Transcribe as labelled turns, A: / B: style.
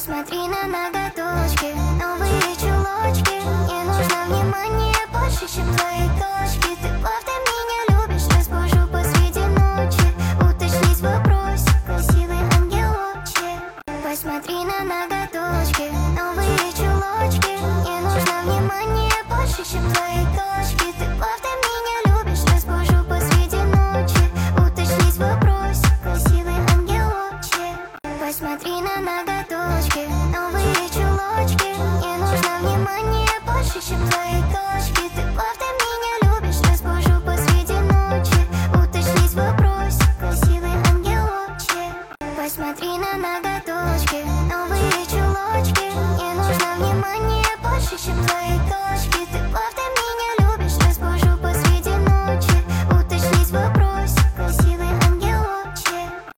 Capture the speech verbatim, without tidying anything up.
A: Посмотри на ноготочки, новые чулочки. Мне нужно внимание больше, чем твои точки. Ты правда меня любишь, разбужу посреди ночи. Уточнить вопрос, красивый ангелочек. Посмотри на ноготочки, новые чулочки. Мне нужно внимание больше, чем твои точки. Ты правда меня любишь, разбужу посреди ночи. Уточнить вопрос, красивый ангелочек. Посмотри на ноготочки, новые чулочки. Мне нужно внимание больше, чем твои точки. Ты правда меня любишь, разбужу посреди ночи. Уточнить вопрос, красивый ангелочек. Посмотри на ноготочки, новые чулочки. Мне нужно внимание больше, чем твои точки. Ты правда